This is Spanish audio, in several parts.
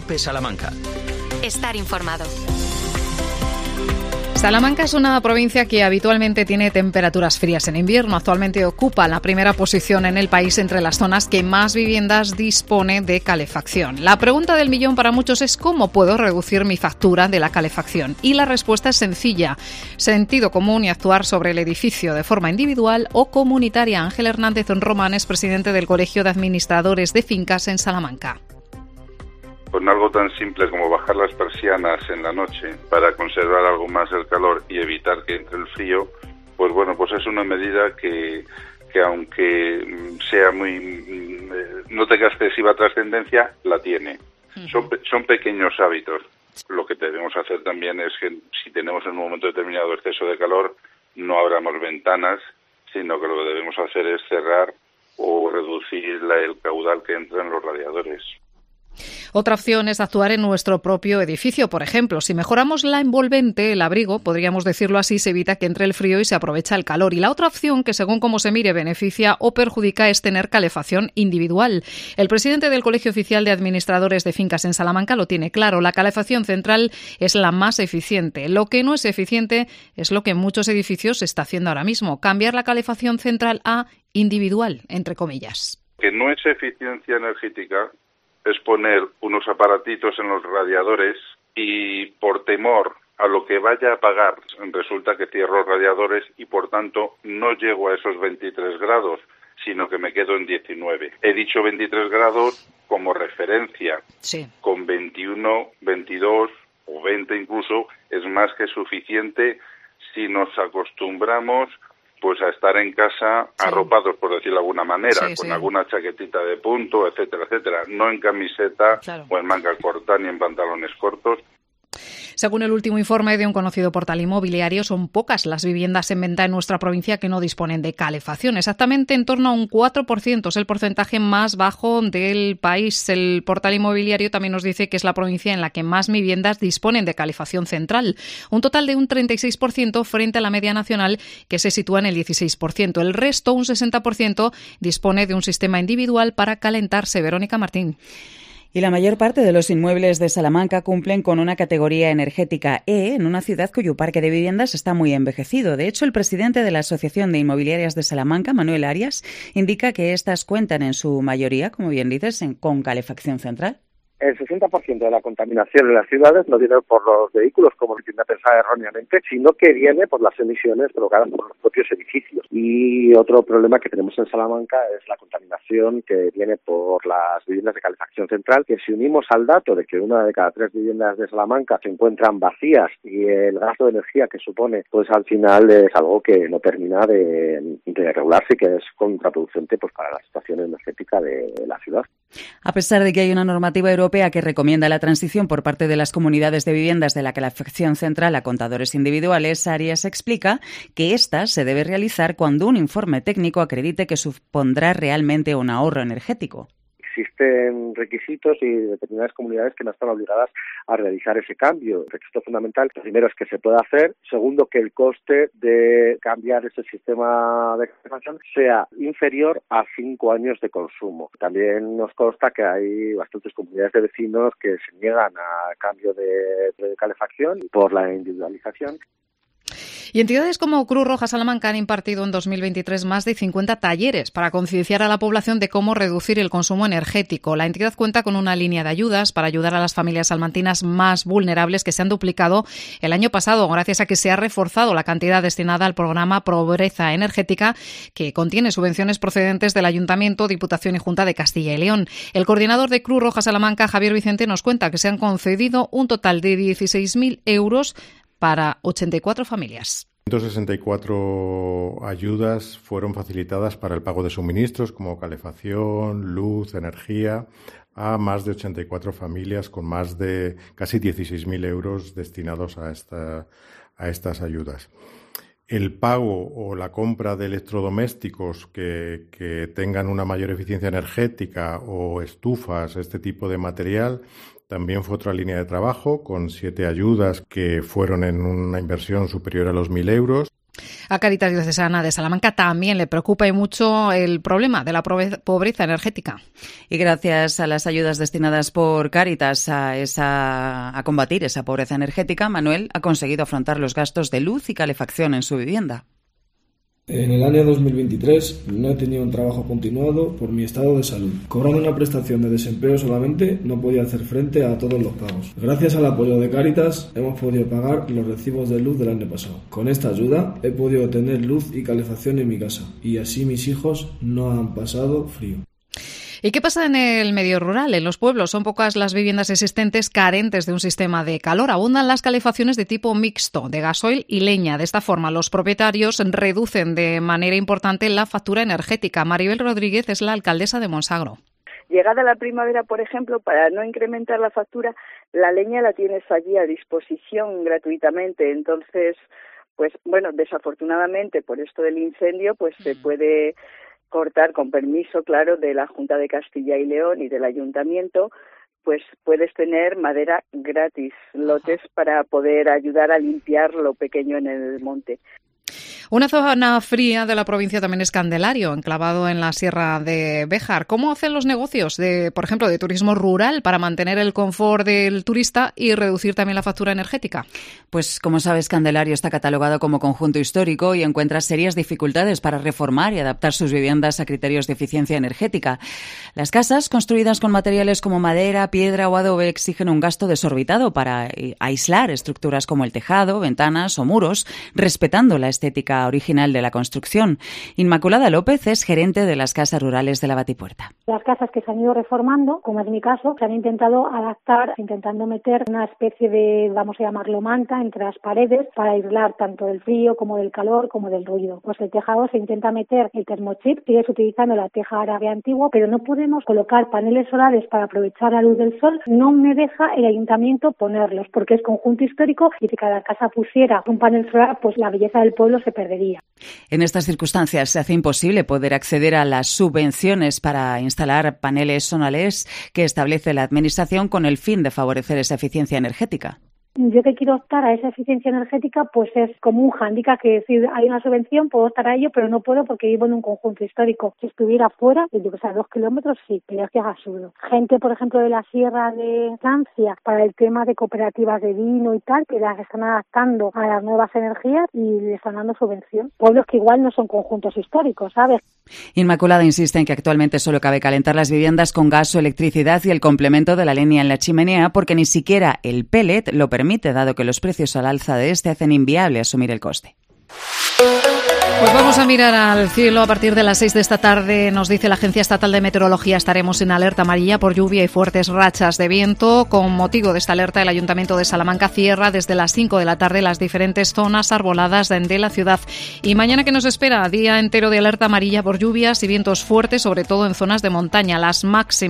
Cope Salamanca. Estar informado. Salamanca es una provincia que habitualmente tiene temperaturas frías en invierno. Actualmente ocupa la primera posición en el país entre las zonas que más viviendas dispone de calefacción. La pregunta del millón para muchos es ¿cómo puedo reducir mi factura de la calefacción? Y la respuesta es sencilla: sentido común y actuar sobre el edificio de forma individual o comunitaria. Ángel Hernández Román es presidente del Colegio de Administradores de Fincas en Salamanca. Con algo tan simple como bajar las persianas en la noche para conservar algo más el calor y evitar que entre el frío, pues bueno, pues es una medida que aunque sea no tenga excesiva trascendencia, la tiene. Son pequeños hábitos. Lo que debemos hacer también es que si tenemos en un momento determinado exceso de calor, no abramos ventanas, sino que lo que debemos hacer es cerrar o reducir el caudal que entra en los radiadores. Otra opción es actuar en nuestro propio edificio. Por ejemplo, si mejoramos la envolvente, el abrigo, podríamos decirlo así, se evita que entre el frío y se aprovecha el calor. Y la otra opción, que según cómo se mire beneficia o perjudica, es tener calefacción individual. El presidente del Colegio Oficial de Administradores de Fincas en Salamanca lo tiene claro. La calefacción central es la más eficiente. Lo que no es eficiente es lo que en muchos edificios se está haciendo ahora mismo: cambiar la calefacción central a individual, entre comillas. Que no es eficiencia energética es poner unos aparatitos en los radiadores y por temor a lo que vaya a pagar resulta que cierro los radiadores y por tanto no llego a esos 23 grados, sino que me quedo en 19. He dicho 23 grados como referencia. Sí. Con 21, 22 o 20 incluso es más que suficiente si nos acostumbramos pues a estar en casa arropados, por decirlo de alguna manera, con alguna chaquetita de punto, etcétera, etcétera, no en camiseta o en manga corta ni en pantalones cortos. Según el último informe de un conocido portal inmobiliario, son pocas las viviendas en venta en nuestra provincia que no disponen de calefacción. Exactamente en torno a un 4%. Es el porcentaje más bajo del país. El portal inmobiliario también nos dice que es la provincia en la que más viviendas disponen de calefacción central. Un total de un 36% frente a la media nacional, que se sitúa en el 16%. El resto, un 60%, dispone de un sistema individual para calentarse. Verónica Martín. Y la mayor parte de los inmuebles de Salamanca cumplen con una categoría energética E, en una ciudad cuyo parque de viviendas está muy envejecido. De hecho, el presidente de la Asociación de Inmobiliarias de Salamanca, Manuel Arias, indica que estas cuentan en su mayoría, como bien dices, con calefacción central. El 60% de la contaminación en las ciudades no viene por los vehículos, como se tiende a pensar erróneamente, sino que viene por las emisiones provocadas por los propios edificios. Y otro problema que tenemos en Salamanca es la contaminación que viene por las viviendas de calefacción central, que si unimos al dato de que 1 de cada 3 viviendas de Salamanca se encuentran vacías y el gasto de energía que supone, pues al final es algo que no termina de regularse y que es contraproducente pues para la situación energética de la ciudad. A pesar de que hay una normativa europea que recomienda la transición por parte de las comunidades de viviendas de la calefacción central a contadores individuales, Arias explica que esta se debe realizar cuando un informe técnico acredite que supondrá realmente un ahorro energético. Existen requisitos y determinadas comunidades que no están obligadas a realizar ese cambio. El requisito fundamental, primero, es que se pueda hacer. Segundo, que el coste de cambiar ese sistema de calefacción sea inferior a 5 años de consumo. También nos consta que hay bastantes comunidades de vecinos que se niegan a cambio de calefacción por la individualización. Y entidades como Cruz Roja Salamanca han impartido en 2023 más de 50 talleres para concienciar a la población de cómo reducir el consumo energético. La entidad cuenta con una línea de ayudas para ayudar a las familias salmantinas más vulnerables que se han duplicado el año pasado, gracias a que se ha reforzado la cantidad destinada al programa Pobreza Energética, que contiene subvenciones procedentes del Ayuntamiento, Diputación y Junta de Castilla y León. El coordinador de Cruz Roja Salamanca, Javier Vicente, nos cuenta que se han concedido un total de 16.000 euros para 84 familias. 164 ayudas fueron facilitadas para el pago de suministros como calefacción, luz, energía, a más de 84 familias con más de casi 16.000 euros destinados a estas ayudas. El pago o la compra de electrodomésticos que tengan una mayor eficiencia energética o estufas, este tipo de material, también fue otra línea de trabajo con 7 ayudas que fueron en una inversión superior a los 1.000 euros. A Cáritas Diocesana de Salamanca también le preocupa y mucho el problema de la pobreza energética. Y gracias a las ayudas destinadas por Cáritas a combatir esa pobreza energética, Manuel ha conseguido afrontar los gastos de luz y calefacción en su vivienda. En el año 2023 no he tenido un trabajo continuado por mi estado de salud. Cobrando una prestación de desempleo solamente no podía hacer frente a todos los pagos. Gracias al apoyo de Cáritas hemos podido pagar los recibos de luz del año pasado. Con esta ayuda he podido tener luz y calefacción en mi casa y así mis hijos no han pasado frío. ¿Y qué pasa en el medio rural? En los pueblos son pocas las viviendas existentes carentes de un sistema de calor. Abundan las calefacciones de tipo mixto, de gasoil y leña. De esta forma, los propietarios reducen de manera importante la factura energética. Maribel Rodríguez es la alcaldesa de Monsagro. Llegada la primavera, por ejemplo, para no incrementar la factura, la leña la tienes allí a disposición gratuitamente. Entonces, pues bueno, desafortunadamente por esto del incendio, pues se puede cortar con permiso, claro, de la Junta de Castilla y León y del Ayuntamiento, pues puedes tener madera gratis, lotes para poder ayudar a limpiar lo pequeño en el monte. Una zona fría de la provincia también es Candelario, enclavado en la Sierra de Béjar. ¿Cómo hacen los negocios, por ejemplo, de turismo rural para mantener el confort del turista y reducir también la factura energética? Pues, como sabes, Candelario está catalogado como conjunto histórico y encuentra serias dificultades para reformar y adaptar sus viviendas a criterios de eficiencia energética. Las casas, construidas con materiales como madera, piedra o adobe, exigen un gasto desorbitado para aislar estructuras como el tejado, ventanas o muros, respetando la estética original de la construcción. Inmaculada López es gerente de las casas rurales de la Batipuerta. Las casas que se han ido reformando, como es mi caso, se han intentado adaptar, intentando meter una especie de, vamos a llamarlo manta, entre las paredes para aislar tanto del frío como del calor como del ruido. Pues el tejado se intenta meter el termochip, sigues utilizando la teja árabe antigua, pero no podemos colocar paneles solares para aprovechar la luz del sol. No me deja el ayuntamiento ponerlos porque es conjunto histórico y si cada casa pusiera un panel solar, pues la belleza del pueblo se perdería. En estas circunstancias se hace imposible poder acceder a las subvenciones para instalar paneles solares que establece la Administración con el fin de favorecer esa eficiencia energética. Yo que quiero optar a esa eficiencia energética, pues es como un hándicap, que decir, hay una subvención, puedo optar a ello, pero no puedo porque vivo en un conjunto histórico. Si estuviera fuera, yo que sé, a 2 kilómetros, sí, pero es que es absurdo. Gente, por ejemplo, de la Sierra de Francia, para el tema de cooperativas de vino y tal, que las están adaptando a las nuevas energías y le están dando subvención. Pueblos que igual no son conjuntos históricos, ¿sabes? Inmaculada insiste en que actualmente solo cabe calentar las viviendas con gas o electricidad y el complemento de la leña en la chimenea porque ni siquiera el pellet lo permite, dado que los precios al alza de este hacen inviable asumir el coste. Pues vamos a mirar al cielo. A partir de las 6 de esta tarde, nos dice la Agencia Estatal de Meteorología, estaremos en alerta amarilla por lluvia y fuertes rachas de viento. Con motivo de esta alerta, el Ayuntamiento de Salamanca cierra desde las 5 de la tarde las diferentes zonas arboladas de la ciudad. Y mañana, ¿qué nos espera? Día entero de alerta amarilla por lluvias y vientos fuertes, sobre todo en zonas de montaña. Las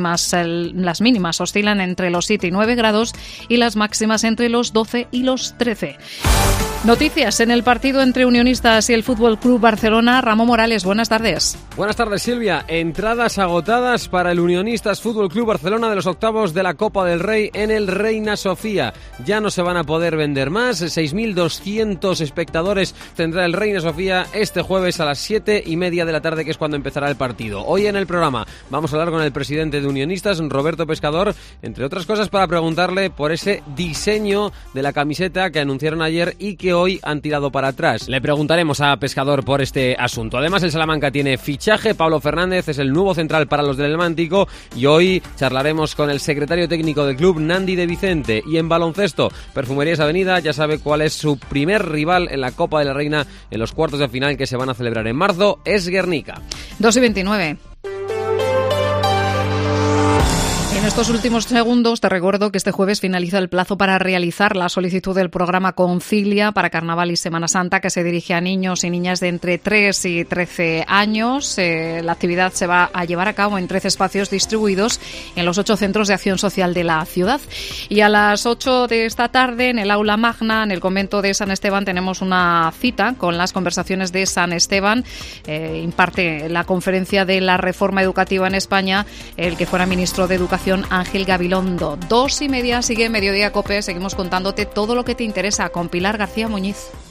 mínimas oscilan entre los 7 y 9 grados y las máximas entre los 12 y los 13. Noticias en el partido entre Unionistas y el Fútbol Club Barcelona. Ramón Morales, buenas tardes. Buenas tardes, Silvia. Entradas agotadas para el Unionistas Fútbol Club Barcelona de los octavos de la Copa del Rey en el Reina Sofía. Ya no se van a poder vender más. 6.200 espectadores tendrá el Reina Sofía este jueves a las 7:30 de la tarde, que es cuando empezará el partido. Hoy en el programa vamos a hablar con el presidente de Unionistas, Roberto Pescador, entre otras cosas para preguntarle por ese diseño de la camiseta que anunciaron ayer y que hoy han tirado para atrás. Le preguntaremos a Pescador por este asunto. Además, el Salamanca tiene fichaje. Pablo Fernández es el nuevo central para los del Helmántico y hoy charlaremos con el secretario técnico del club, Nandi de Vicente. Y en baloncesto, Perfumerías Avenida ya sabe cuál es su primer rival en la Copa de la Reina en los cuartos de final que se van a celebrar en marzo. Es Guernica. 2:29. En estos últimos segundos te recuerdo que este jueves finaliza el plazo para realizar la solicitud del programa Concilia para Carnaval y Semana Santa, que se dirige a niños y niñas de entre 3 y 13 años. La actividad se va a llevar a cabo en 13 espacios distribuidos en los 8 centros de acción social de la ciudad. Y a las 8 de esta tarde, en el Aula Magna, en el convento de San Esteban, tenemos una cita con las conversaciones de San Esteban. Imparte la conferencia de la reforma educativa en España el que fuera ministro de Educación, Ángel Gabilondo. 2:30 sigue Mediodía COPE. Seguimos contándote todo lo que te interesa con Pilar García Muñiz.